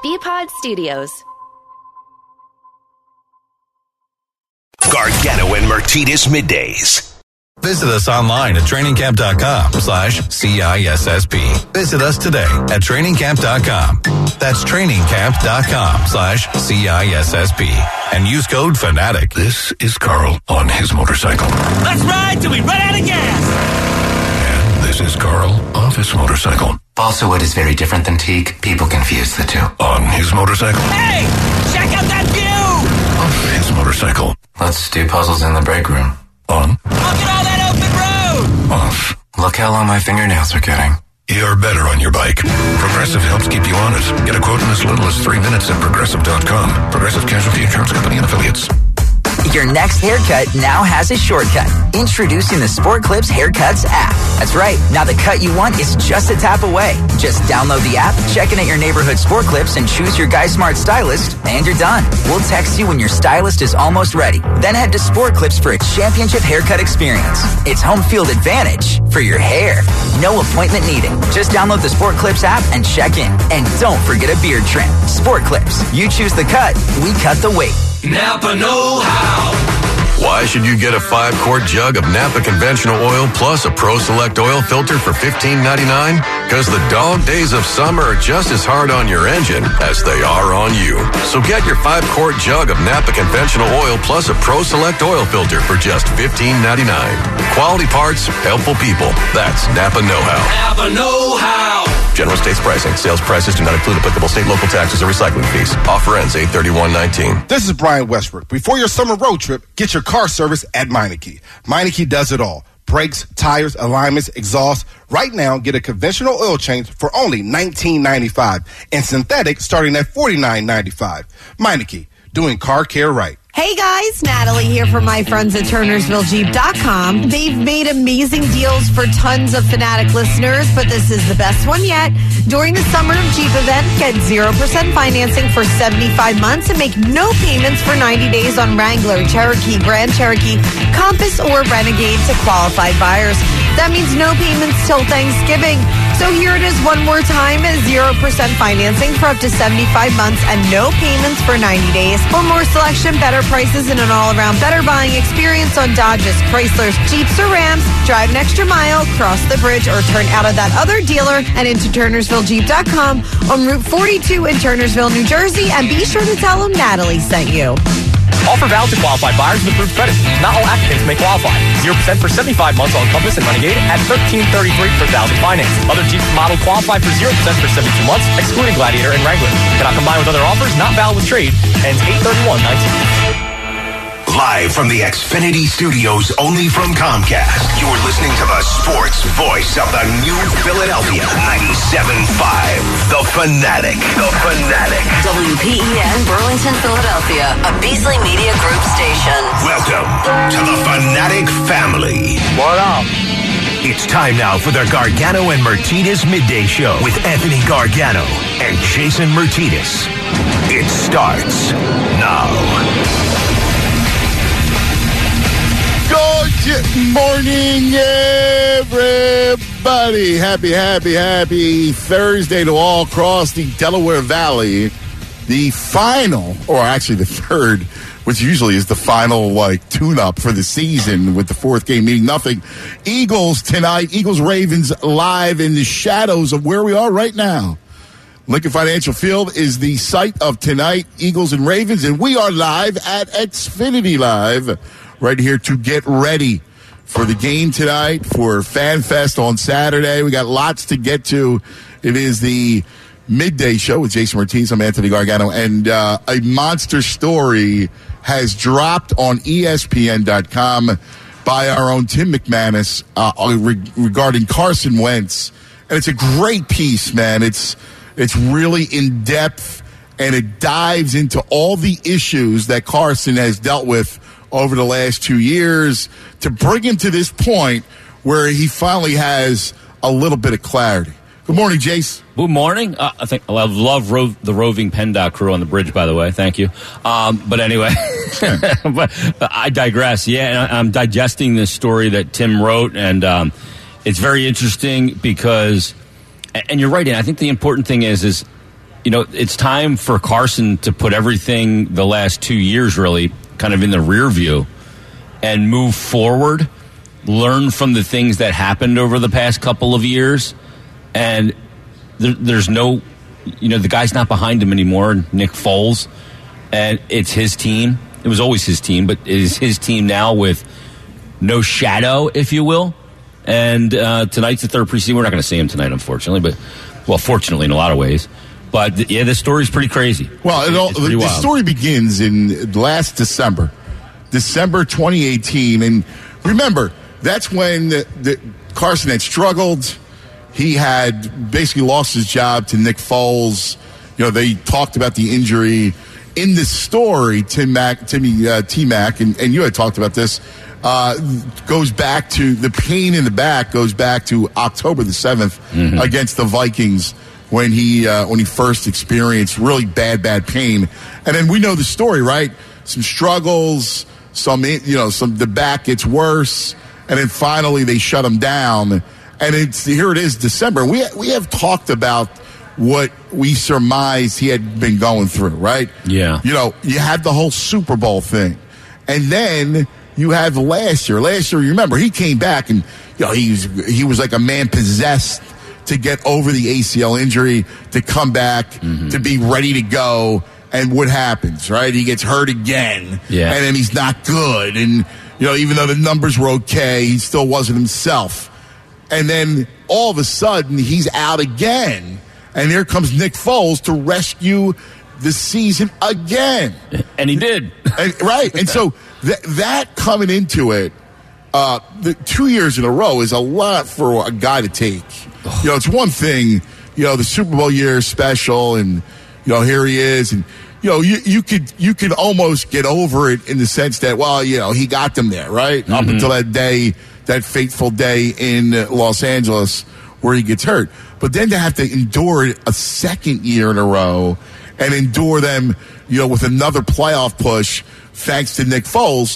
BPod Studios. Gargano and Martinez Middays. Visit us online at trainingcamp.com/CISSP. Visit us today at trainingcamp.com. That's trainingcamp.com/CISSP. And use code FANATIC. This is Carl on his motorcycle. Let's ride till we run out of gas. And this is Carl off his motorcycle. Balsa wood is very different than teak. People confuse the two. On his motorcycle. Hey, check out that view. Off his motorcycle. Let's do puzzles in the break room. On. Look at all that open road. Off. Look how long my fingernails are getting. You're better on your bike. Progressive helps keep you honest. Get a quote in as little as 3 minutes at Progressive.com. Progressive Casualty Insurance Company and Affiliates. Your next haircut now has a shortcut. Introducing the Sport Clips Haircuts app. That's right. Now the cut you want is just a tap away. Just download the app, check in at your neighborhood Sport Clips, and choose your Guy Smart stylist, and you're done. We'll text you when your stylist is almost ready. Then head to Sport Clips for a championship haircut experience. It's home field advantage for your hair. No appointment needed. Just download the Sport Clips app and check in. And don't forget a beard trim. Sport Clips. You choose the cut, we cut the weight. Napa know-how. Why should you get a 5-quart jug of Napa conventional oil plus a Pro Select oil filter for $15.99? Because the dog days of summer are just as hard on your engine as they are on you. So get your 5-quart jug of Napa conventional oil plus a Pro Select oil filter for just $15.99. Quality parts, helpful people. That's Napa know-how. Napa know-how. General States pricing. Sales prices do not include applicable state, local taxes, or recycling fees. Offer ends 8/31/19. This is Brian Westbrook. Before your summer road trip, get your car service at Meineke. Meineke does it all. Brakes, tires, alignments, exhaust. Right now, get a conventional oil change for only $19.95 and synthetic starting at $49.95. Meineke, doing car care right. Hey guys, Natalie here from my friends at TurnersvilleJeep.com. They've made amazing deals for tons of Fanatic listeners, but this is the best one yet. During the Summer of Jeep event, get 0% financing for 75 months and make no payments for 90 days on Wrangler, Cherokee, Grand Cherokee, Compass, or Renegade to qualified buyers. That means no payments till Thanksgiving. So here it is one more time, 0% financing for up to 75 months and no payments for 90 days. For more selection, better prices, and an all-around better buying experience on Dodges, Chryslers, Jeeps, or Rams, drive an extra mile, cross the bridge, or turn out of that other dealer and into TurnersvilleJeep.com on Route 42 in Turnersville, New Jersey, and be sure to tell them Natalie sent you. Offer valid to qualified buyers with approved credit. Not all applicants may qualify. 0% for 75 months on Compass and Renegade at $13.33 per thousand finance. Other Jeep model qualify for 0% for 72 months, excluding Gladiator and Wrangler. Cannot combine with other offers. Not valid with trade. Ends 8/31/19. Live from the Xfinity Studios, only from Comcast. You're listening to the sports voice of the new Philadelphia 97.5. The Fanatic. The Fanatic. WPEN Burlington, Philadelphia, a Beasley Media Group station. Welcome to the Fanatic family. What up? It's time now for the Gargano and Martinez Midday Show with Anthony Gargano and Jason Martinez. It starts now. Good morning, everybody. Happy Thursday to all across the Delaware Valley. The final, or actually the third, which usually is the final, tune-up for the season with the fourth game meaning nothing. Eagles tonight. Eagles-Ravens live in the shadows of where we are right now. Lincoln Financial Field is the site of tonight, Eagles and Ravens, and we are live at Xfinity Live right here to get ready for the game tonight, for Fan Fest on Saturday. We got lots to get to. It is the midday show with Jason Martinez. I'm Anthony Gargano, and a monster story has dropped on ESPN.com by our own Tim McManus regarding Carson Wentz. And it's a great piece, man. It's really in depth, and it dives into all the issues that Carson has dealt with over the last 2 years to bring him to this point where he finally has a little bit of clarity. Good morning, Jace. Good morning. I love the roving PennDOT crew on the bridge, by the way. Thank you. But anyway, but I digress. Yeah, and I'm digesting this story that Tim wrote, and it's very interesting because, and you're right, and I think the important thing is it's time for Carson to put everything the last 2 years really kind of in the rear view and move forward, learn from the things that happened over the past couple of years. And there's no, the guy's not behind him anymore, Nick Foles, and it's his team. It was always his team, but it is his team now with no shadow, if you will. And tonight's the third preseason. We're not going to see him tonight, unfortunately, fortunately in a lot of ways. But, the story's pretty crazy. Well, the story begins in last December 2018. And remember, that's when the Carson had struggled. He had basically lost his job to Nick Foles. They talked about the injury. In this story, T-Mac, and you had talked about this, goes back to the pain in the back, goes back to October the 7th against the Vikings when he first experienced really bad pain. And then we know the story, right? Some struggles, the back gets worse, and then finally they shut him down. And here it is, December. We have talked about what we surmised he had been going through, right? Yeah. You had the whole Super Bowl thing. And then you have last year. Last year, you remember, he came back and, he was like a man possessed to get over the ACL injury, to come back, to be ready to go. And what happens, right? He gets hurt again. Yeah. And then he's not good. And, even though the numbers were okay, he still wasn't himself. And then all of a sudden, he's out again. And here comes Nick Foles to rescue the season again. And he did. Right. And so that coming into it, the 2 years in a row is a lot for a guy to take. It's one thing, the Super Bowl year is special, and, here he is. And, you could almost get over it in the sense that, he got them there, right? Up until that day, that fateful day in Los Angeles where he gets hurt. But then to have to endure it a second year in a row and endure them, with another playoff push, thanks to Nick Foles,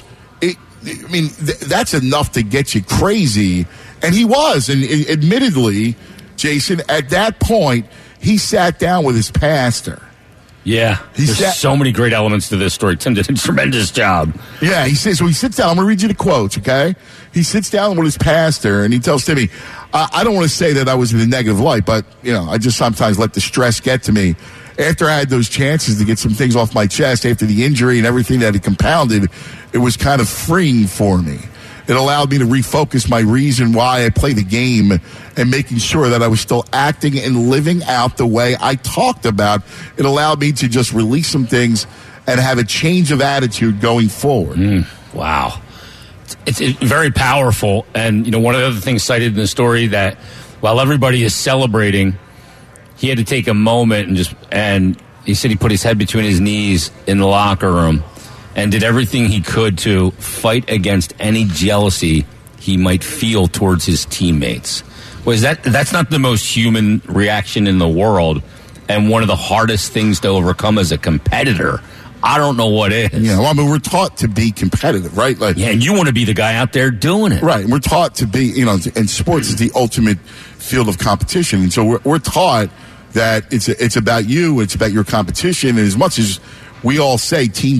that's enough to get you crazy. And he was. And admittedly, Jason, at that point, he sat down with his pastor. Yeah, there's so many great elements to this story. Tim did a tremendous job. Yeah, he sits down. I'm going to read you the quotes, okay? He sits down with his pastor, and he tells Timmy, I don't want to say that I was in a negative light, but, I just sometimes let the stress get to me. After I had those chances to get some things off my chest after the injury and everything that had compounded, it was kind of freeing for me. It allowed me to refocus my reason why I play the game and making sure that I was still acting and living out the way I talked about. It allowed me to just release some things and have a change of attitude going forward. Wow. It's very powerful. And, one of the other things cited in the story that while everybody is celebrating, he had to take a moment and he said he put his head between his knees in the locker room and did everything he could to fight against any jealousy he might feel towards his teammates. That's not the most human reaction in the world, and one of the hardest things to overcome as a competitor. I don't know what is. Yeah, we're taught to be competitive, right? And you want to be the guy out there doing it. Right, we're taught to be, and sports is the ultimate field of competition, and so we're taught that it's about you, it's about your competition, and as much as we all say team,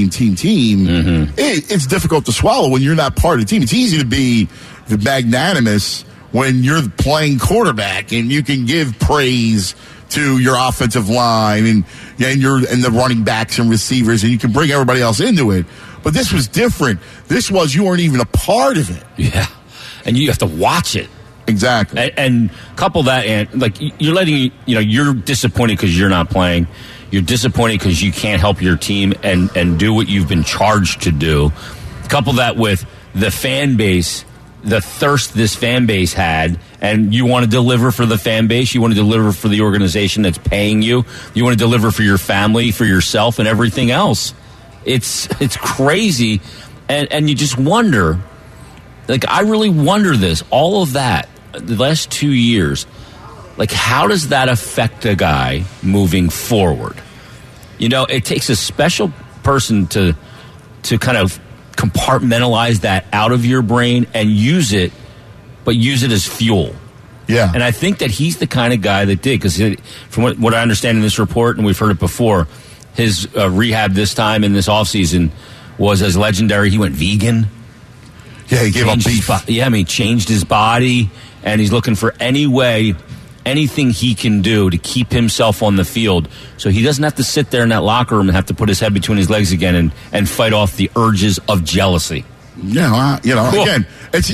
it's difficult to swallow when you're not part of the team. It's easy to be the magnanimous when you're playing quarterback and you can give praise to your offensive line and the running backs and receivers, and you can bring everybody else into it. But this was different. This was you weren't even a part of it. Yeah, and you have to watch it. Exactly. And couple that, and you're letting you're disappointed because you're not playing. You're disappointed because you can't help your team and do what you've been charged to do. Couple that with the fan base, the thirst this fan base had, and you want to deliver for the fan base. You want to deliver for the organization that's paying you. You want to deliver for your family, for yourself, and everything else. It's crazy, and you just wonder. I really wonder this. All of that, the last 2 years, how does that affect a guy moving forward? It takes a special person to kind of compartmentalize that out of your brain and use it as fuel. Yeah. And I think that he's the kind of guy that did, because from what I understand in this report, and we've heard it before, his rehab this time in this offseason was as legendary. He went vegan. Yeah, he gave up beef. He changed his body, and he's looking for anything he can do to keep himself on the field so he doesn't have to sit there in that locker room and have to put his head between his legs again and fight off the urges of jealousy. Yeah, cool. Again,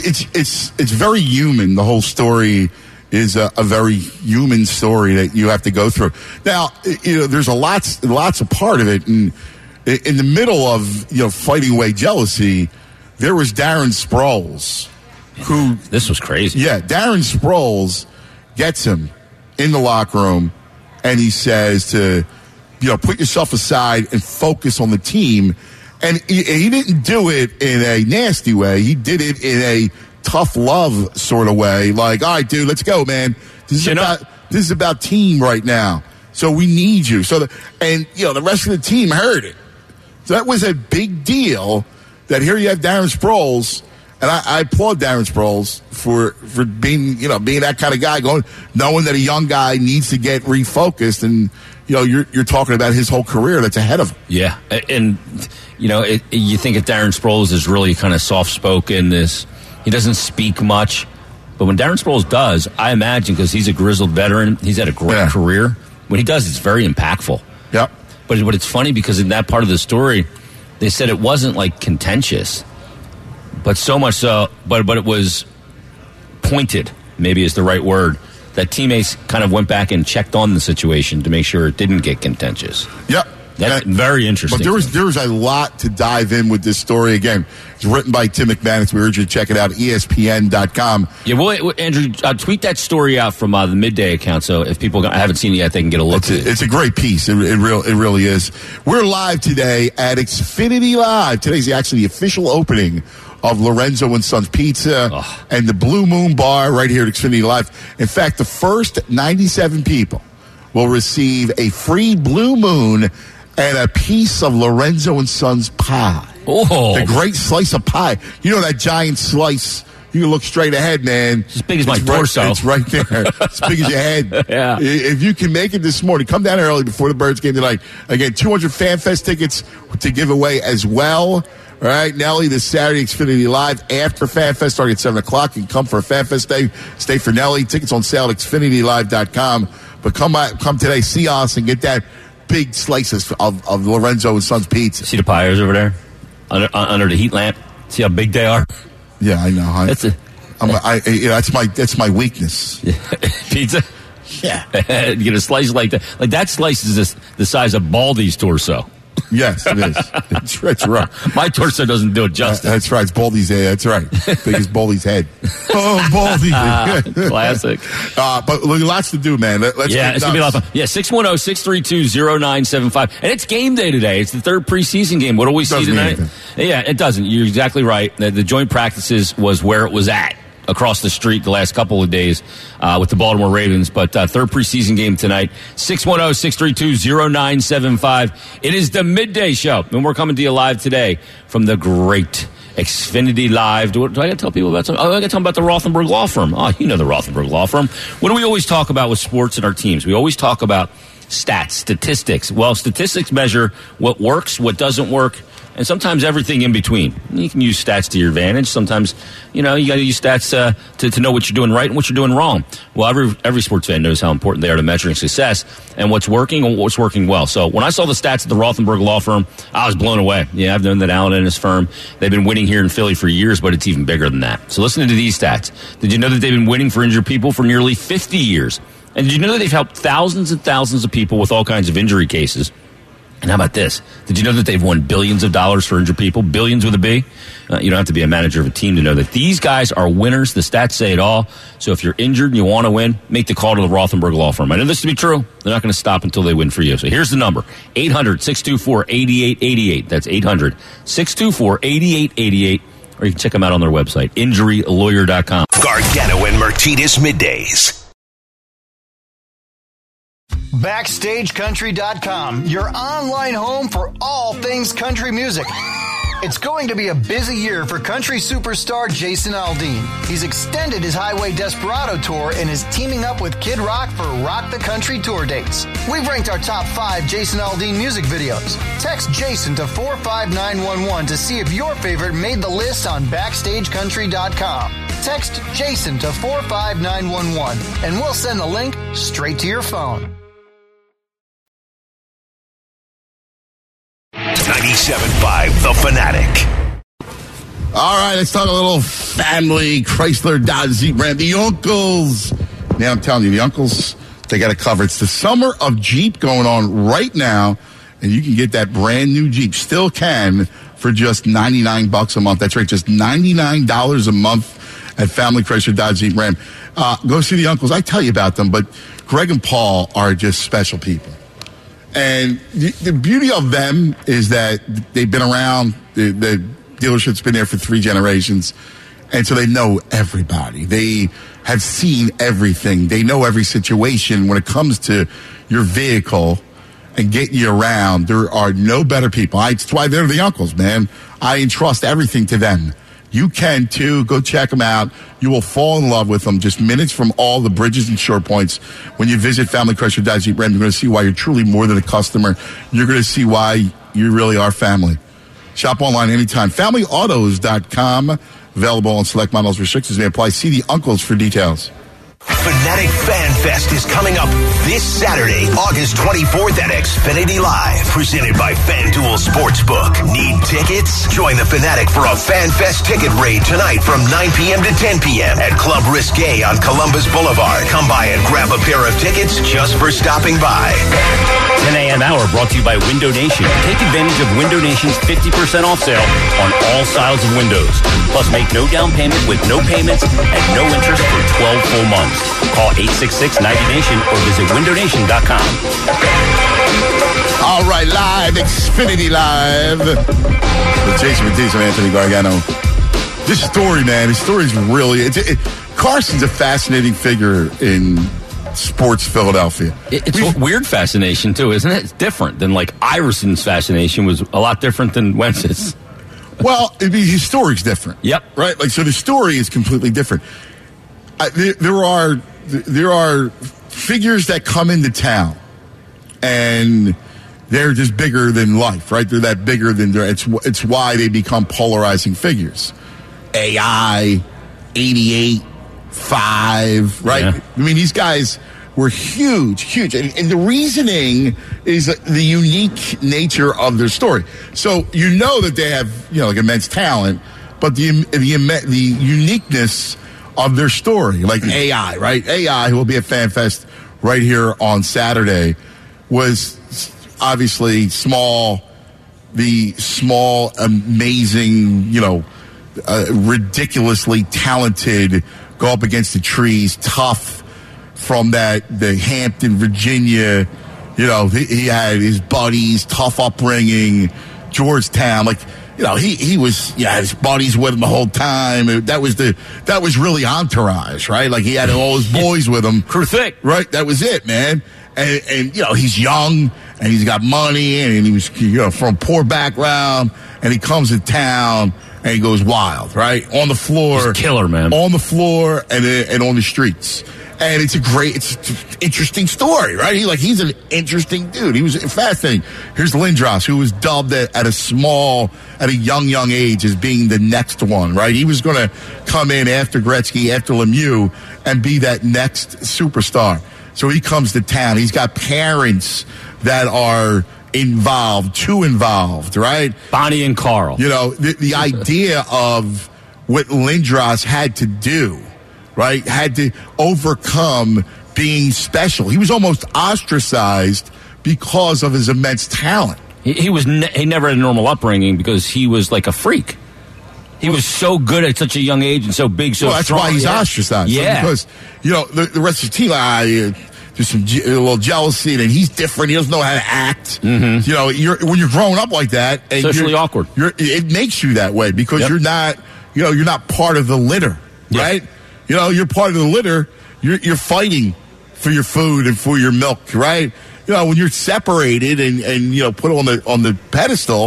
it's very human. The whole story is a very human story that you have to go through. Now, there's lots of part of it, and in the middle of fighting away jealousy, there was Darren Sproles, who this was crazy. Yeah, Darren Sproles gets him in the locker room, and he says to put yourself aside and focus on the team. And he didn't do it in a nasty way. He did it in a tough love sort of way. Like, all right, dude, let's go, man. This is about team right now. So we need you. So the rest of the team heard it. So that was a big deal. That here you have Darren Sproles, and I applaud Darren Sproles for being that kind of guy, knowing that a young guy needs to get refocused, and you're talking about his whole career that's ahead of him. Yeah, and you think of Darren Sproles is really kind of soft spoken. He doesn't speak much, but when Darren Sproles does, I imagine, because he's a grizzled veteran, he's had a great career. When he does, it's very impactful. Yep. But it's funny because in that part of the story, they said it wasn't like contentious, but so much so, but it was pointed, maybe is the right word, that teammates kind of went back and checked on the situation to make sure it didn't get contentious. Yep. That's very interesting. But there was a lot to dive in with this story. Again, it's written by Tim McManus. We urge you to check it out, ESPN.com. Yeah, well, Andrew, tweet that story out from the Midday account, so if people haven't seen it yet, they can get a look at it. It's a great piece. It really is. We're live today at Xfinity Live. Today's actually the official opening of Lorenzo and Sons Pizza and the Blue Moon Bar right here at Xfinity Live. In fact, the first 97 people will receive a free Blue Moon and a piece of Lorenzo and Sons pie. Oh. The great slice of pie. You know that giant slice. You can look straight ahead, man. It's as big as my torso. It's right there. As big as your head. Yeah. If you can make it this morning, come down early before the Birds game tonight. Again, 200 FanFest tickets to give away as well. All right, Nelly, this Saturday, Xfinity Live after FanFest, starting at 7 o'clock. You can come for a FanFest day. Stay for Nelly. Tickets on sale at XfinityLive.com. But come today, see us, and get that big slices of Lorenzo and Sons Pizza. See the pies over there under the heat lamp? See how big they are? Yeah, I know. That's my weakness. Pizza? Yeah. You get a slice like that. Like that slice is the size of Baldy's torso. Yes, it is. It's right. My torso doesn't do it justice. That's right. It's Baldy's head. That's right. Big as Baldy's head. Oh, Baldy. Classic. But lots to do, man. It's going to be a lot of fun. Yeah, 610-632-0975. And it's game day today. It's the third preseason game. What do we see tonight? Yeah, it doesn't. You're exactly right. The joint practices was where it was at across the street the last couple of days with the Baltimore Ravens. But third preseason game tonight, 610-632-0975. It is the midday show, and we're coming to you live today from the great Xfinity Live. Do I got to tell people about something? I got to tell them about the Rothenberg Law Firm. Oh, you know the Rothenberg Law Firm. What do we always talk about with sports and our teams? We always talk about stats, statistics. Well, statistics measure what works, what doesn't work, and sometimes everything in between. You can use stats to your advantage. Sometimes, you got to use stats to know what you're doing right and what you're doing wrong. Well, every sports fan knows how important they are to measuring success and what's working and what's working well. So when I saw the stats at the Rothenberg Law Firm, I was blown away. Yeah, I've known that Alan and his firm, they've been winning here in Philly for years, but it's even bigger than that. So listening to these stats, did you know that they've been winning for injured people for nearly 50 years? And did you know that they've helped thousands and thousands of people with all kinds of injury cases? And how about this? Did you know that they've won billions of dollars for injured people? Billions with a B? You don't have to be a manager of a team to know that these guys are winners. The stats say it all. So if you're injured and you want to win, make the call to the Rothenberg Law Firm. I know this to be true. They're not going to stop until they win for you. So here's the number, 800-624-8888. That's 800-624-8888. Or you can check them out on their website, injurylawyer.com. Gargano and Martinez Middays. BackstageCountry.com, your online home for all things country music. It's going to be a busy year for country superstar Jason Aldean. He's extended his Highway Desperado tour and is teaming up with Kid Rock for Rock the Country tour dates. We've ranked our top 5 Jason Aldean music videos. Text Jason to 45911 to see if your favorite made the list on BackstageCountry.com. Text Jason to 45911 and we'll send the link straight to your phone. 97.5 The Fanatic. All right, let's talk a little family. Chrysler, Dodge, Jeep, Ram. The uncles. Now I'm telling you, the uncles, they got it covered. It's the summer of Jeep going on right now, and you can get that brand new Jeep. Still can for just $99 a month. That's right, just $99 a month at Family Chrysler, Dodge, Jeep, Ram. Go see the uncles. I tell you about them, but Greg and Paul are just special people. And the beauty of them is that they've been around. The dealership's been there for 3 generations. And so they know everybody. They have seen everything. They know every situation when it comes to your vehicle and getting you around. There are no better people. That's why they're the uncles, man. I entrust everything to them. You can, too. Go check them out. You will fall in love with them. Just minutes from all the bridges and short points. When you visit Family Chrysler Dodge Jeep Ram, you're going to see why you're truly more than a customer. You're going to see why you really are family. Shop online anytime. FamilyAutos.com. Available on select models. Restrictions may apply. See the uncles for details. Fanatic Fan Fest is coming up this Saturday, August 24th at Xfinity Live, presented by FanDuel Sportsbook. Need tickets? Join the Fanatic for a Fan Fest ticket raid tonight from 9 p.m. to 10 p.m. at Club Risque on Columbus Boulevard. Come by and grab a pair of tickets just for stopping by. 10 a.m. hour brought to you by Window Nation. Take advantage of Window Nation's 50% off sale on all styles of windows. Plus, make no down payment with no payments and no interest for 12 full months. Call 866-90-NATION or visit windownation.com. All right, live, Xfinity Live. With Jason Matisse and Anthony Gargano. This story, man, this story is really... Carson's a fascinating figure in sports Philadelphia. It's a weird fascination, too, isn't it? It's different than, like, Iverson's fascination was a lot different than Wentz's. Well, his story's different. Yep. Right? Like, so the story is completely different. There are figures that come into town, and they're just bigger than life, right? They're that bigger than it's why they become polarizing figures. AI, 88, 5, right? Yeah. I mean, these guys were huge, and the reasoning is the unique nature of their story. So you know that they have like immense talent, but the uniqueness of their story, like AI, right? AI, who will be at FanFest right here on Saturday, was obviously the small, amazing, ridiculously talented, go up against the trees, tough from the Hampton, Virginia. He had his buddies, tough upbringing, Georgetown, he was, his buddies with him the whole time. That was really entourage, right? Like he had all his boys with him. Crew thick. Right? That was it, man. And he's young and he's got money and he was, from a poor background and he comes to town and he goes wild, right? On the floor. He's a killer, man. On the floor and on the streets. And it's an interesting story, right? He's an interesting dude. He was fascinating. Here's Lindros, who was dubbed at a young age as being the next one, right? He was going to come in after Gretzky, after Lemieux, and be that next superstar. So he comes to town. He's got parents that are too involved, right? Bonnie and Carl. The idea of what Lindros had to do, right? Had to overcome being special. He was almost ostracized because of his immense talent. He never had a normal upbringing because he was like a freak. He was so good at such a young age and so big, so that's strong. Why he's ostracized. Yeah. Because, the rest of the team, there's a little jealousy, and he's different. He doesn't know how to act. Mm-hmm. When you're growing up like that, and socially awkward. It makes you that way because you're not part of the litter, right? You're part of the litter. You're fighting for your food and for your milk, right? When you're separated and put on the pedestal,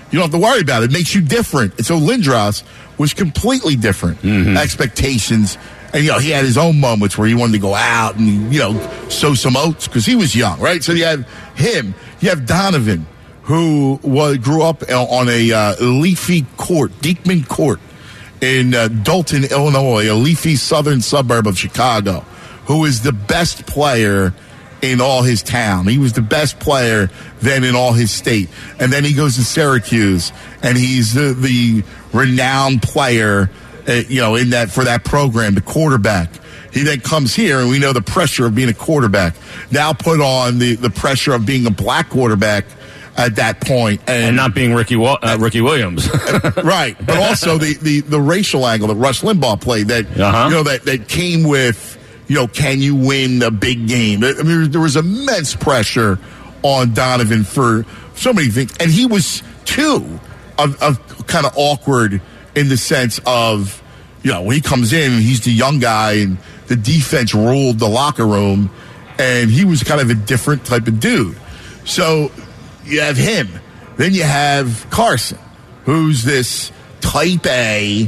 You don't have to worry about it. It makes you different. And so Lindros was completely different. Expectations. And, he had his own moments where he wanted to go out and, sow some oats because he was young, right? So you have him. You have Donovan, who grew up on a leafy court, Diekman Court, in Dalton, Illinois, a leafy southern suburb of Chicago, who is the best player in all his town. He was the best player then in all his state. And then he goes to Syracuse, and he's the renowned player, in that for that program, the quarterback. He then comes here, and we know the pressure of being a quarterback. Now put on the pressure of being a black quarterback at that point, and not being Ricky Williams, right? But also the racial angle that Rush Limbaugh played that that came with can you win a big game? I mean, there was immense pressure on Donovan for so many things, and he was too of kind of awkward in the sense of when he comes in, he's the young guy, and the defense ruled the locker room, and he was kind of a different type of dude. So you have him. Then you have Carson, who's this type A,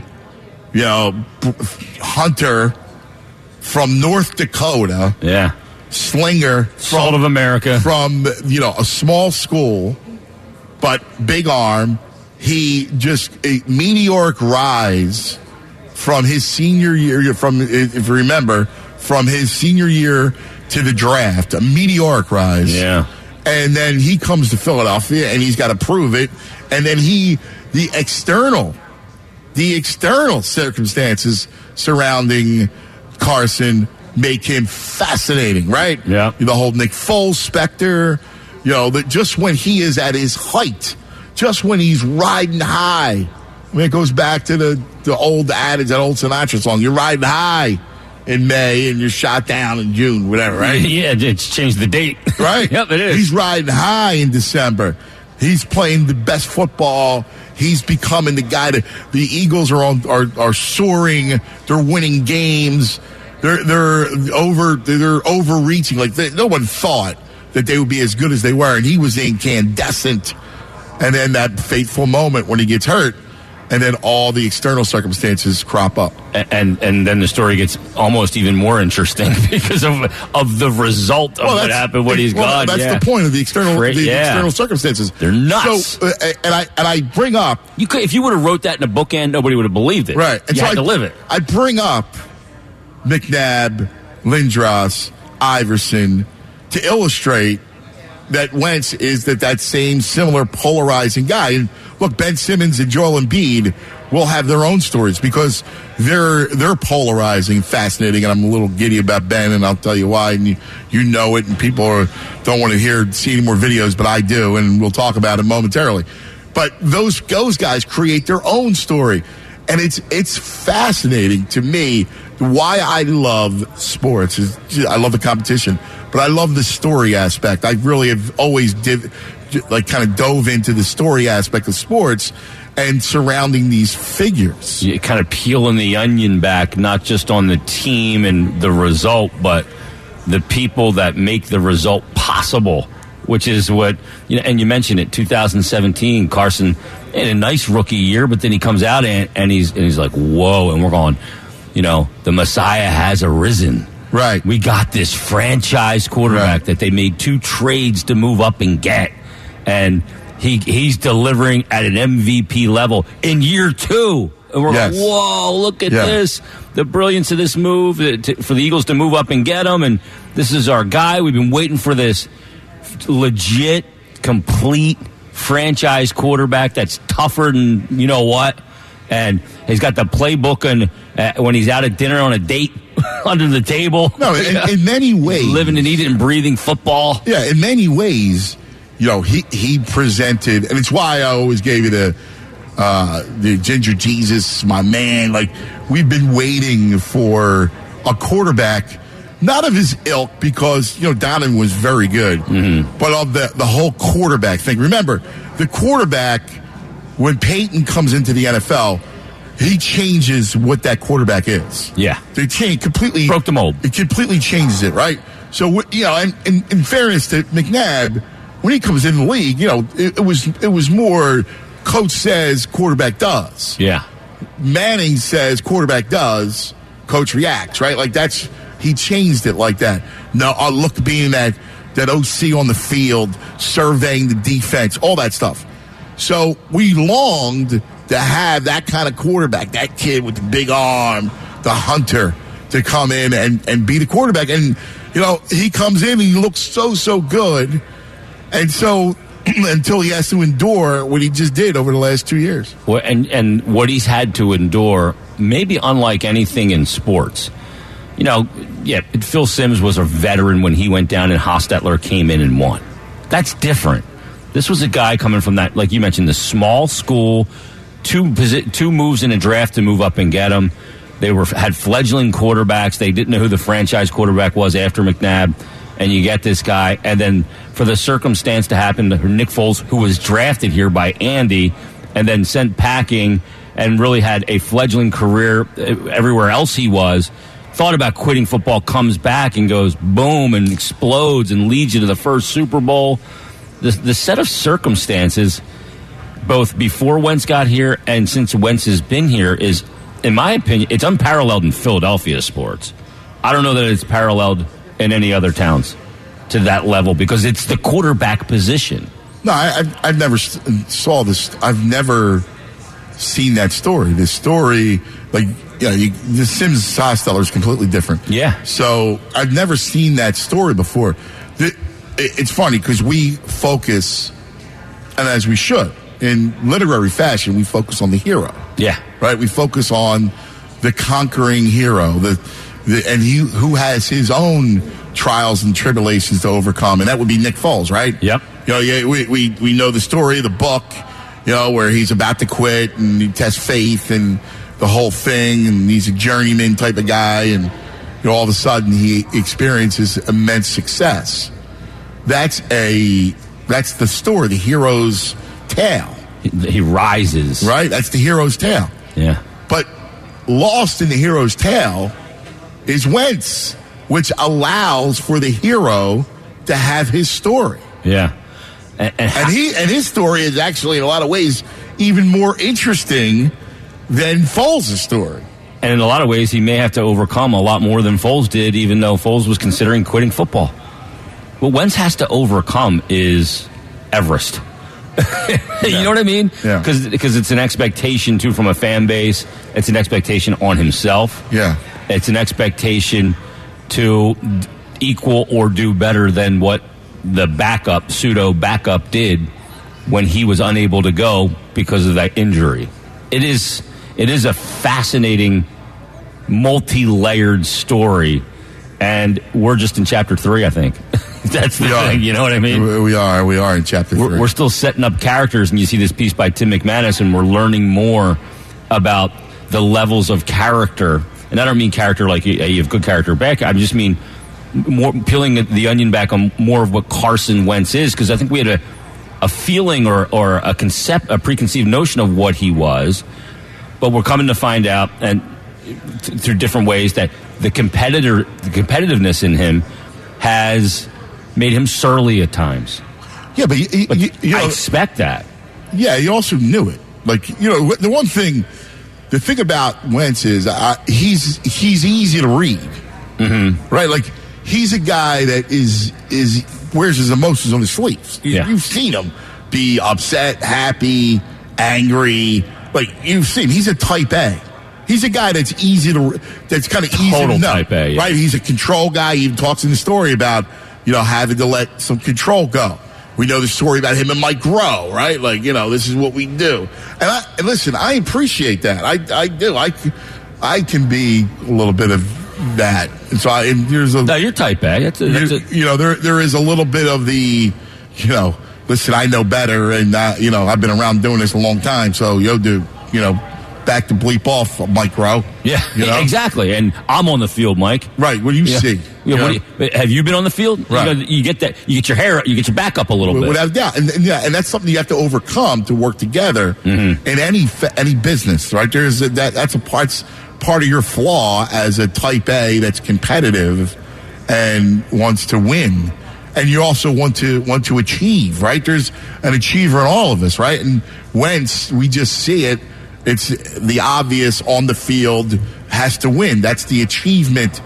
hunter from North Dakota. Yeah. Slinger. Salt of America. From, a small school, but big arm. He just a meteoric rise from his senior year, if you remember, from his senior year to the draft, a meteoric rise. Yeah. And then he comes to Philadelphia, and he's got to prove it. And then the external circumstances surrounding Carson make him fascinating, right? Yeah. The whole Nick Foles specter, that just when he is at his height, just when he's riding high. I mean, it goes back to the old adage, that old Sinatra song, you're riding high in May and you're shot down in June, whatever, right? Yeah, it's changed the date. Right? Yep, it is. He's riding high in December. He's playing the best football. He's becoming the guy that the Eagles are soaring. They're winning games. They're overreaching. Like no one thought that they would be as good as they were, and he was incandescent. And then that fateful moment when he gets hurt, and then all the external circumstances crop up. And then the story gets almost even more interesting because of the result of what happened when he's gone. That's the point of the external circumstances. They're nuts. So, and I bring up, if you would have wrote that in a bookend, nobody would have believed it. Right. And you had to live it. I bring up McNabb, Lindros, Iverson to illustrate that Wentz is that same similar polarizing guy. And look, Ben Simmons and Joel Embiid will have their own stories because they're polarizing, fascinating, and I'm a little giddy about Ben, and I'll tell you why. And you know it, and people don't want to see any more videos, but I do, and we'll talk about it momentarily. But those guys create their own story, and it's fascinating to me. Why I love sports is I love the competition, but I love the story aspect. I really have always kind of dove into the story aspect of sports and surrounding these figures. You're kind of peeling the onion back, not just on the team and the result, but the people that make the result possible, which is what, and you mentioned it, 2017, Carson in a nice rookie year, but then he comes out and he's like, whoa, and we're going, the Messiah has arisen. Right. We got this franchise quarterback that they made 2 trades to move up and get. And he's delivering at an MVP level in year 2. And we're like, whoa, look at this. The brilliance of this move for the Eagles to move up and get him. And this is our guy. We've been waiting for this legit, complete franchise quarterback that's tougher than you know what. And he's got the playbook when he's out at dinner on a date under the table. No, in many ways. Living and eating and breathing football. Yeah, in many ways, he presented, and it's why I always gave you the Ginger Jesus, my man. Like, we've been waiting for a quarterback, not of his ilk, because, Donovan was very good, but of the whole quarterback thing. Remember, the quarterback, when Peyton comes into the NFL, he changes what that quarterback is. Yeah. They completely broke the mold. It completely changes it, right? So, and in fairness to McNabb, when he comes in the league, it was more coach says, quarterback does. Yeah. Manning says, quarterback does, coach reacts, right? Like he changed it like that. No, look, being that OC on the field, surveying the defense, all that stuff. So we longed to have that kind of quarterback, that kid with the big arm, the hunter, to come in and be the quarterback. And, he comes in and he looks so good. And so until he has to endure what he just did over the last 2 years. Well, and what he's had to endure, maybe unlike anything in sports. Phil Simms was a veteran when he went down and Hostetler came in and won. That's different. This was a guy coming from that, like you mentioned, the small school, two moves in a draft to move up and get him. They had fledgling quarterbacks. They didn't know who the franchise quarterback was after McNabb. And you get this guy. And then for the circumstance to happen to Nick Foles, who was drafted here by Andy and then sent packing and really had a fledgling career everywhere else he was, thought about quitting football, comes back and goes boom and explodes and leads you to the first Super Bowl. The set of circumstances, both before Wentz got here and since Wentz has been here, is, in my opinion, it's unparalleled in Philadelphia sports. I don't know that it's paralleled in any other towns to that level because it's the quarterback position. No, I've never saw this. I've never seen that story. This story, the Simms Hostetler is completely different. Yeah. So I've never seen that story before. It's funny because we focus, and as we should, in literary fashion, we focus on the hero. Yeah. Right? We focus on the conquering hero, and who has his own trials and tribulations to overcome, and that would be Nick Foles, right? Yep. We know the story of the book, where he's about to quit and he tests faith and the whole thing, and he's a journeyman type of guy, and all of a sudden he experiences immense success. That's the story, the hero's tale. He rises. Right? That's the hero's tale. Yeah. But lost in the hero's tale is Wentz, which allows for the hero to have his story. Yeah. And his story is actually in a lot of ways even more interesting than Foles' story. And in a lot of ways, he may have to overcome a lot more than Foles did, even though Foles was considering quitting football. What Wentz has to overcome is Everest. You know what I mean? Yeah. Because it's an expectation, too, from a fan base. It's an expectation on himself. Yeah. It's an expectation to equal or do better than what the pseudo backup did when he was unable to go because of that injury. It is a fascinating, multi-layered story, and we're just in chapter 3, I think. That's the thing, you know what I mean? We are in chapter 3. We're still setting up characters, and you see this piece by Tim McManus, and we're learning more about the levels of character. And I don't mean character like you have good character or bad. I just mean more peeling the onion back on more of what Carson Wentz is, because I think we had a feeling or a preconceived notion of what he was, but we're coming to find out, and through different ways, that the competitiveness in him has made him surly at times. Yeah, but I expect that. Yeah, you also knew it. The thing about Wentz is he's easy to read, right? Like, he's a guy that is wears his emotions on his sleeves. Yeah. You've seen him be upset, happy, angry. Like, you've seen he's a type A. He's a guy that's that's kind of easy to know. Type A, yeah. Right? He's a control guy. He even talks in the story about, having to let some control go. We know the story about him and Mike Groh, right? Like, this is what we do. And listen, I appreciate that. I do. I can be a little bit of that. And so you're type A. There is a little bit of the, listen, I know better, and I've been around doing this a long time, so back to bleep off Mike Groh. Yeah, exactly. And I'm on the field, Mike. Right. What do you see? Yeah, have you been on the field? Right. You get that. You get your hair. You get your back up a little bit. Without doubt. And that's something you have to overcome to work together in any business. Right. That's a part of your flaw as a type A that's competitive and wants to win. and you also want to achieve, right? There's an achiever in all of us, right? And Wentz, we just see it. It's the obvious on the field has to win. That's the achievement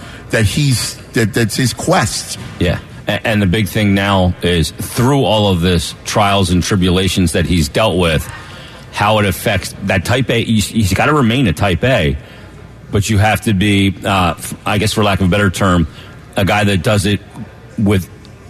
that's his quest. Yeah. And the big thing now is through all of this trials and tribulations that he's dealt with, how it affects that type A. He's got to remain a type A, but you have to be, I guess for lack of a better term, a guy that does it with,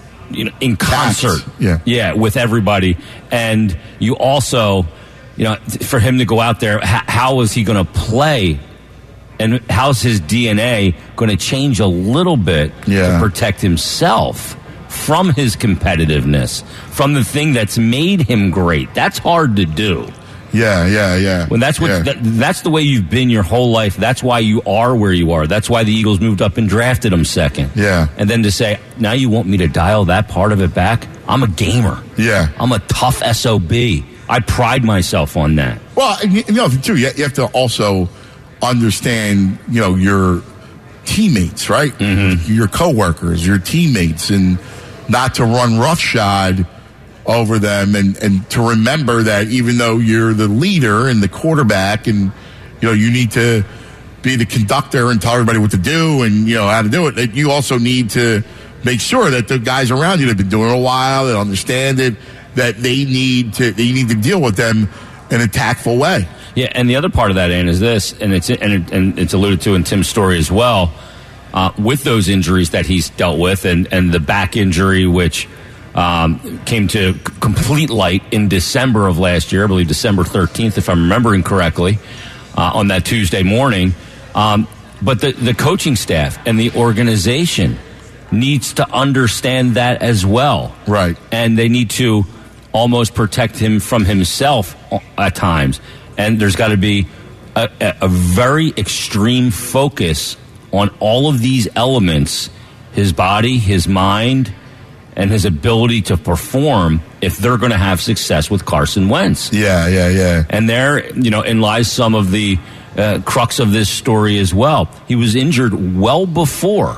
in concert. Yeah, with everybody. And you also, for him to go out there, how is he going to play? And how's his DNA going to change a little bit to protect himself from his competitiveness, from the thing that's made him great? That's hard to do. Yeah. When that's the way you've been your whole life. That's why you are where you are. That's why the Eagles moved up and drafted him second. Yeah. And then to say, now you want me to dial that part of it back? I'm a gamer. Yeah. I'm a tough SOB. I pride myself on that. Well, too, you have to also understand, your teammates, right? Mm-hmm. Your coworkers, your teammates, and not to run roughshod over them, and to remember that even though you're the leader and the quarterback, and you need to be the conductor and tell everybody what to do and how to do it, that you also need to make sure that the guys around you that have been doing it a while, that understand it, that you need to deal with them in a tactful way. Yeah, and the other part of that, Ann, is this, and it's alluded to in Tim's story as well, with those injuries that he's dealt with, and the back injury, which came to complete light in December of last year, I believe December 13th, if I'm remembering correctly, on that Tuesday morning. But the coaching staff and the organization needs to understand that as well. Right. And they need to almost protect him from himself at times. And there's got to be a very extreme focus on all of these elements, his body, his mind, and his ability to perform if they're going to have success with Carson Wentz. Yeah. And there, in lies some of the crux of this story as well. He was injured well before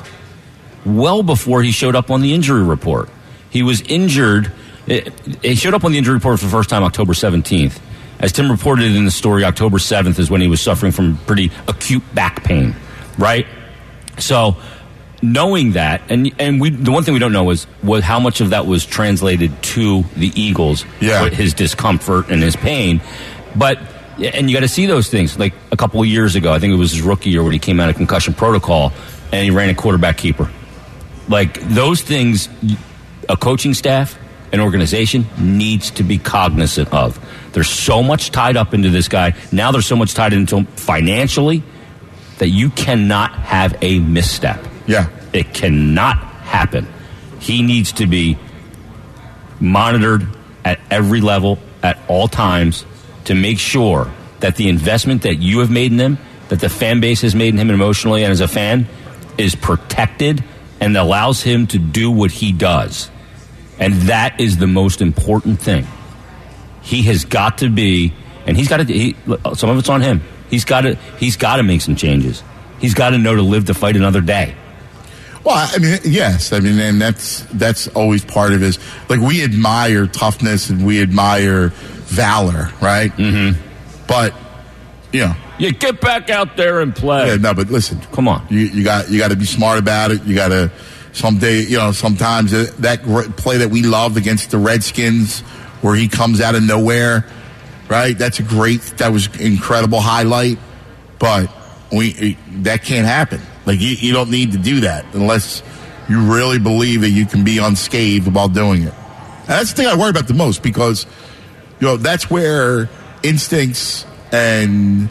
he showed up on the injury report. He was injured. He showed up on the injury report for the first time October 17th. As Tim reported in the story, October 7th is when he was suffering from pretty acute back pain, right? So knowing that, and the one thing we don't know is how much of that was translated to the Eagles, his discomfort and his pain. And you got to see those things. Like a couple of years ago, I think it was his rookie year when he came out of concussion protocol and he ran a quarterback keeper. Like those things, a coaching staff, an organization needs to be cognizant of. There's so much tied up into this guy. Now there's so much tied into him financially that you cannot have a misstep. Yeah. It cannot happen. He needs to be monitored at every level, at all times, to make sure that the investment that you have made in him, that the fan base has made in him emotionally and as a fan, is protected and allows him to do what he does. And that is the most important thing. He has got to be, and he's got to. Some of it's on him. He's got to make some changes. He's got to know to live to fight another day. Well, I mean, yes. I mean, and that's always part of his. Like, we admire toughness and we admire valor, right? Mm-hmm. But you get back out there and play. Yeah, no, but listen, come on. You got to be smart about it. You got to someday. Sometimes that play that we loved against the Redskins, where he comes out of nowhere, right? That was incredible highlight. But that can't happen. Like, you don't need to do that unless you really believe that you can be unscathed while doing it. And that's the thing I worry about the most, because that's where instincts and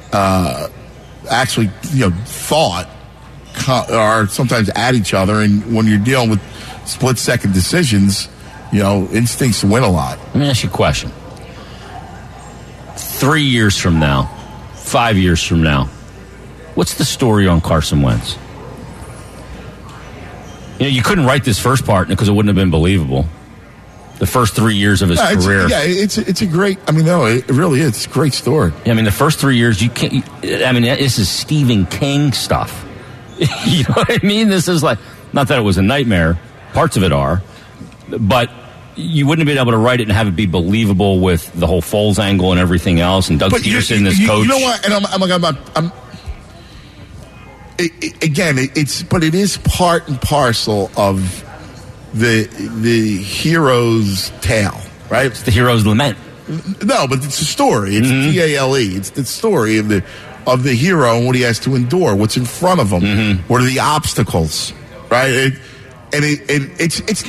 actually thought are sometimes at each other. And when you're dealing with split-second decisions, instincts win a lot. Let me ask you a question. 3 years from now, 5 years from now, what's the story on Carson Wentz? You couldn't write this first part because it wouldn't have been believable. The first 3 years of his career. It's a great. I mean, no, it really is. It's a great story. Yeah, I mean, the first 3 years, you can't. I mean, this is Stephen King stuff. You know what I mean? This is like, not that it was a nightmare. Parts of it are, but you wouldn't have been able to write it and have it be believable with the whole Foles angle and everything else, and Doug Peterson, this coach. You know what? And it is part and parcel of the hero's tale, right? It's the hero's lament. No, but it's a story. It's T-A-L-E. It's the story of the hero and what he has to endure, what's in front of him, what are the obstacles, right? It's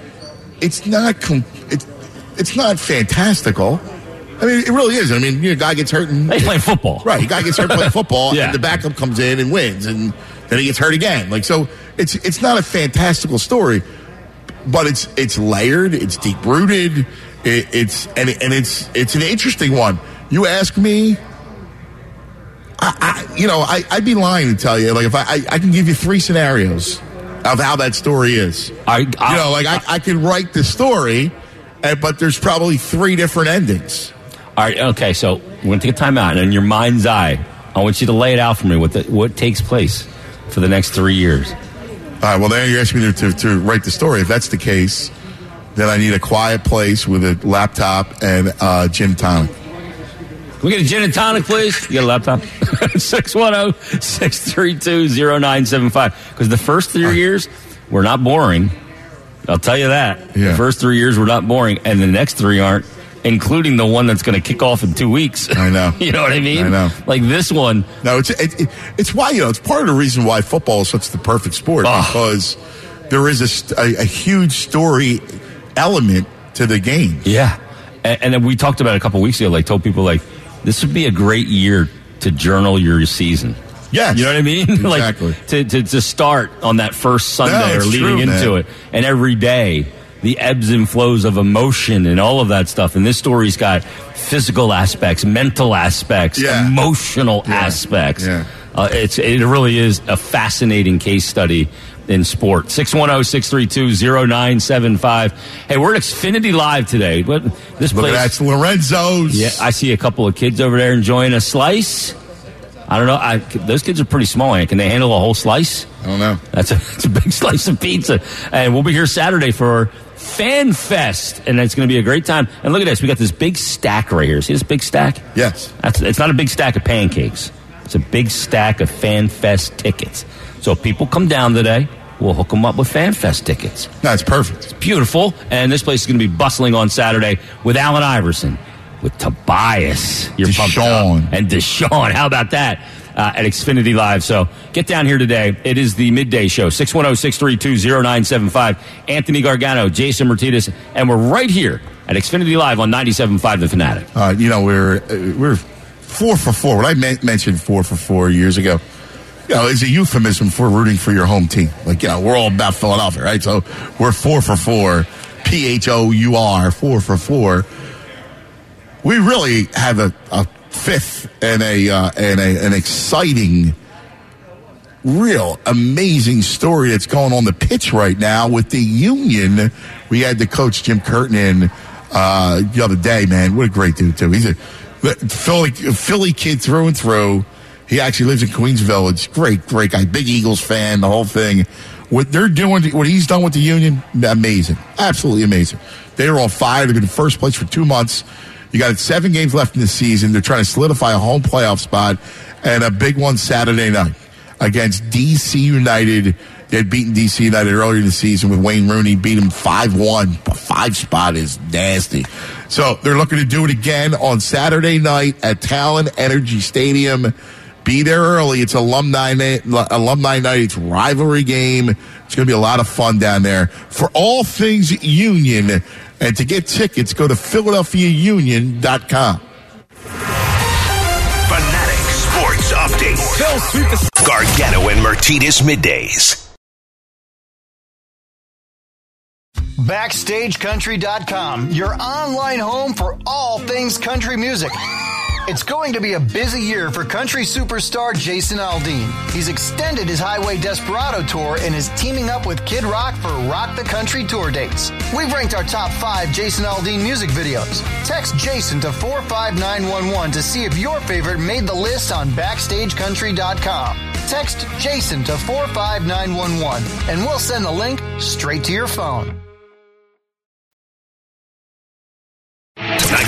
not fantastical. I mean, it really is. I mean, a guy gets hurt and he's playing football, right? A guy gets hurt playing football, yeah. And the backup comes in and wins, and then he gets hurt again. Like, so, it's not a fantastical story, but it's layered, it's deep rooted, it's an interesting one. You ask me, I'd be lying to tell you. Like, if I can give you 3 scenarios of how that story is. I can write the story, but there's probably 3 different endings. All right, okay, so we're going to take a timeout, and in your mind's eye, I want you to lay it out for me, what takes place for the next 3 years. All right, well, then you asked me to write the story. If that's the case, then I need a quiet place with a laptop and gin tonic. Can we get a gin and tonic, please? You got a laptop? 610-632-0975. Because the first 3 years were not boring. I'll tell you that. Yeah. The first 3 years were not boring, and the next 3 aren't, including the one that's going to kick off in 2 weeks. I know. You know what I mean? I know. Like this one. No, it's why, it's part of the reason why football is such the perfect sport, because there is a huge story element to the game. Yeah. And then we talked about it a couple weeks ago, told people, this would be a great year to journal your season. Yes. You know what I mean? Exactly. To start on that first Sunday or leading into it. And every day, the ebbs and flows of emotion and all of that stuff. And this story's got physical aspects, mental aspects, emotional aspects. Yeah. It really is a fascinating case study in sport. 610-632-0975. Hey, we're at Xfinity Live today. But this Look place, at that, Lorenzo's. Yeah, I see a couple of kids over there enjoying a slice. I don't know. Those kids are pretty small. Can they handle a whole slice? I don't know. It's a big slice of pizza. And we'll be here Saturday for Fan Fest, and it's going to be a great time. And look at this. We got this big stack right here. See this big stack? Yes. It's not a big stack of pancakes. It's a big stack of Fan Fest tickets. So if people come down today, we'll hook them up with Fan Fest tickets. That's perfect. It's beautiful. And this place is going to be bustling on Saturday with Allen Iverson, with Tobias, Deshaun. And Deshaun. How about that? At Xfinity Live. So get down here today. It is the midday show. 610-632-0975. Anthony Gargano, Jason Martinez, and we're right here at Xfinity Live on 97.5 The Fanatic. We're 4 for 4. When I mentioned 4 for 4 years ago, it's a euphemism for rooting for your home team. We're all about Philadelphia, right? So we're 4 for 4. PHOUR, 4 for 4. We really have a fifth and an exciting, real amazing story that's going on the pitch right now with the Union. We had the coach Jim Curtin in the other day. Man, what a great dude too. He's a Philly kid through and through. He actually lives in Queens Village. Great guy, big Eagles fan, the whole thing. What they're doing, what he's done with the Union, amazing, absolutely amazing. They are on fire. They've been in first place for 2 months. You got 7 games left in the season. They're trying to solidify a home playoff spot, and a big one Saturday night against D.C. United. They had beaten D.C. United earlier in the season with Wayne Rooney, beat him 5-1. A 5 spot is nasty. So they're looking to do it again on Saturday night at Talon Energy Stadium. Be there early. It's alumni night. It's a rivalry game. It's going to be a lot of fun down there. For all things Union, and to get tickets, go to PhiladelphiaUnion.com. Fanatic Sports Update. Gargano and Martinez middays. BackstageCountry.com, your online home for all things country music. It's going to be a busy year for country superstar Jason Aldean. He's extended his Highway Desperado tour and is teaming up with Kid Rock for Rock the Country tour dates. We've ranked our top 5 Jason Aldean music videos. Text Jason to 45911 to see if your favorite made the list on BackstageCountry.com. Text Jason to 45911 and we'll send the link straight to your phone.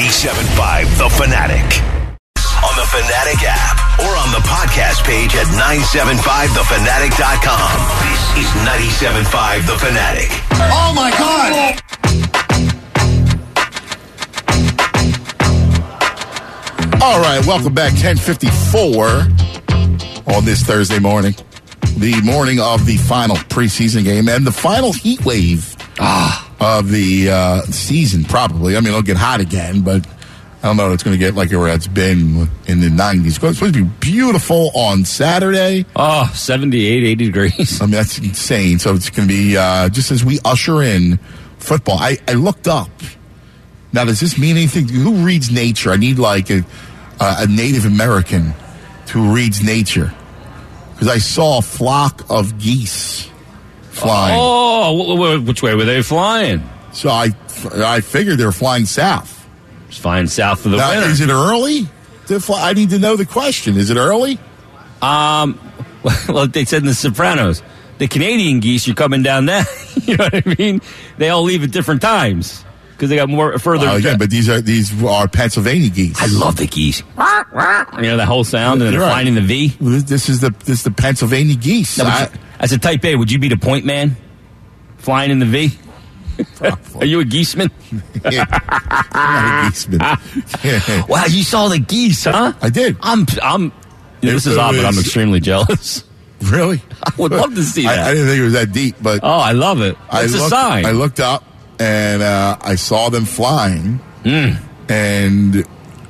97.5 The Fanatic. On the Fanatic app or on the podcast page at 975thefanatic.com. This is 97.5 The Fanatic. Oh my God! All right, welcome back. 10:54 on this Thursday morning. The morning of the final preseason game and the final heat wave of the season, probably. I mean, it'll get hot again, but I don't know if it's going to get like where it's been in the 90s. It's supposed to be beautiful on Saturday. 78, 80 degrees. I mean, that's insane. So it's going to be just as we usher in football. I looked up. Now, does this mean anything? Who reads Nature? I need like a Native American who reads Nature. Because I saw a flock of geese flying. Oh, which way were they flying? So I figured they were flying south. Just flying south for the now, winter. Is it early to fly? I need to know the question. Is it early? Well, they said in The Sopranos, the Canadian geese are coming down there. You know what I mean? They all leave at different times because they got more further. Again, but these are Pennsylvania geese. I love the geese. You know that whole sound, and then they're flying in the V. Well, this is the Pennsylvania geese. Now, as a Type A, would you be the point man, flying in the V? Are you a geeseman? Yeah. I'm not a geeseman. Wow, you saw the geese, huh? I did. This is odd, but I'm extremely jealous. Really? I would love to see that. I didn't think it was that deep, but I love it. It's a sign. I looked up and I saw them flying, and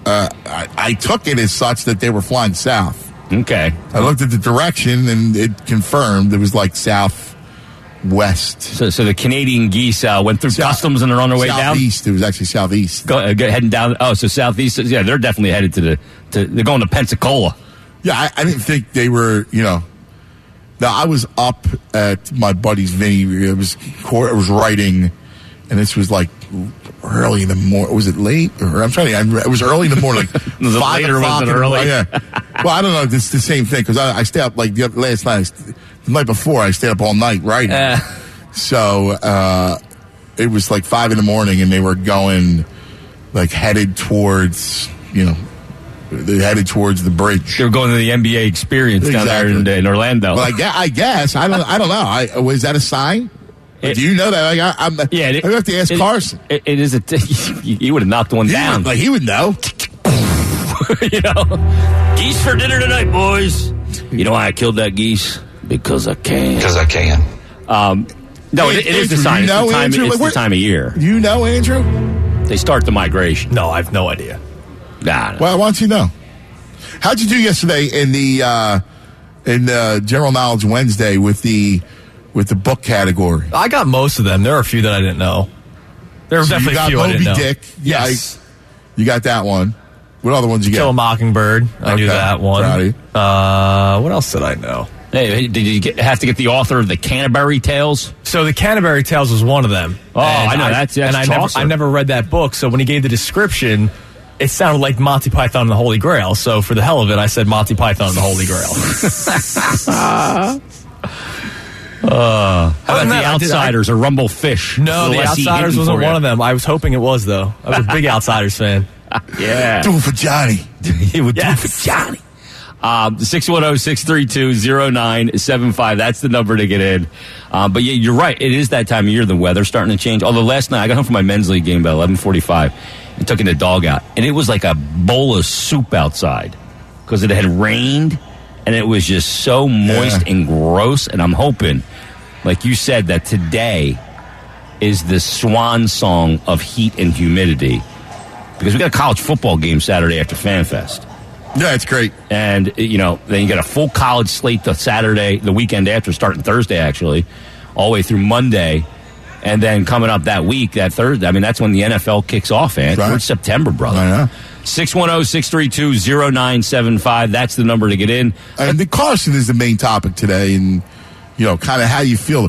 I took it as such that they were flying south. Okay. I looked at the direction, and it confirmed it was like southwest. So the Canadian geese went through customs and they're on their way down? Southeast. It was actually southeast. Heading down. Oh, so southeast. Yeah, they're definitely headed they're going to Pensacola. Yeah, I didn't think they were, Now, I was up at my buddy's Vinny. It was writing, and this was like early in the morning. Was it late? Or it was early in the morning. Like 5 o'clock. Was it early? Yeah. Well, I don't know. It's the same thing because I stayed up like last night. The night before, I stayed up all night writing. So it was like 5 in the morning, and they were going like headed towards they headed towards the bridge. They were going to the NBA experience down there in Orlando. Well, I guess I don't know. Was that a sign? Do you know that? I have to ask Carson. It is he would have knocked one down. Like he would know. Geese for dinner tonight, boys. You know why I killed that geese? Because I can. Because I can. No, it is the sign. It's the time of year. You know, Andrew? They start the migration. No, I have no idea. Nah. Well, why don't you know? How'd you do yesterday in the General Knowledge Wednesday with the book category? I got most of them. There are a few that I didn't know. There were definitely a few I didn't know. Moby Dick. Yes. You got that one. What other ones you got? Kill a Mockingbird. I knew that one. What else did I know? Hey, did you have to get the author of the Canterbury Tales? So the Canterbury Tales was one of them. Oh, I know. That's I never read that book, so when he gave the description, it sounded like Monty Python and the Holy Grail. So for the hell of it, I said Monty Python and the Holy Grail. How about The Outsiders or Rumble Fish? No, The Outsiders wasn't one of them. I was hoping it was, though. I was a big Outsiders fan. Yeah. Do it for Johnny. He would do it for Johnny. 610-632-0975. That's the number to get in. But yeah, you're right. It is that time of year. The weather's starting to change. Although last night I got home from my men's league game about 11:45 and took the dog out, and it was like a bowl of soup outside because it had rained, and it was just so moist and gross. And I'm hoping, like you said, that today is the swan song of heat and humidity because we got a college football game Saturday after FanFest. Yeah, it's great. And, then you got a full college slate the Saturday, the weekend after, starting Thursday, actually, all the way through Monday. And then coming up that week, that Thursday, that's when the NFL kicks off, Ant. Right. We're in September, brother. I know. 610-632-0975. That's the number to get in. And the Carson is the main topic today, and, kind of how you feel.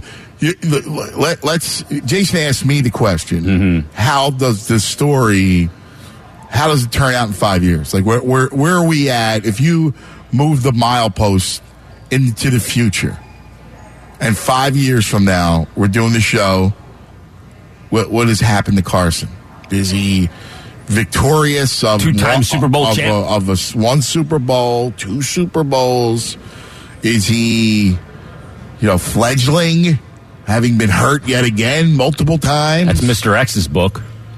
Jason asked me the question, how does the story... How does it turn out in 5 years? Like, where are we at if you move the milepost into the future? And 5 years from now, we're doing the show. What has happened to Carson? Is he victorious of two-time Super Bowl champ of one Super Bowl, 2 Super Bowls. Is he, fledgling, having been hurt yet again multiple times? That's Mr. X's book.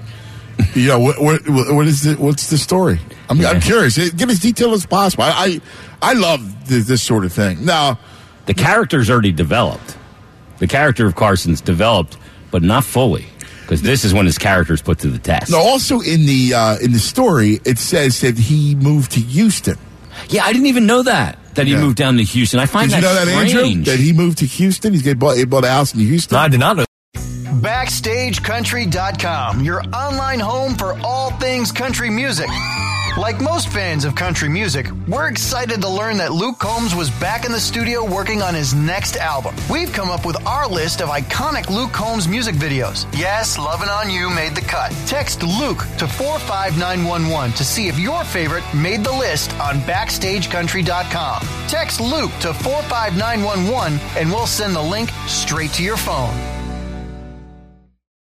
What is it? What's the story? I'm curious. Give as detailed as possible. I love this sort of thing. Now, the character's already developed. The character of Carson's developed, but not fully, because this is when his character's put to the test. No, also in the story, it says that he moved to Houston. Yeah, I didn't even know that he moved down to Houston. I find Did that you know strange. that, Andrew? That he moved to Houston? He bought a house in Houston? No, I did not know. BackstageCountry.com, your online home for all things country music. Like most fans of country music, we're excited to learn that Luke Combs was back in the studio working on his next album. We've come up with our list of iconic Luke Combs music videos. Yes, Lovin' On You made the cut. Text Luke to 45911 to see if your favorite made the list on BackstageCountry.com. Text Luke to 45911 and we'll send the link straight to your phone.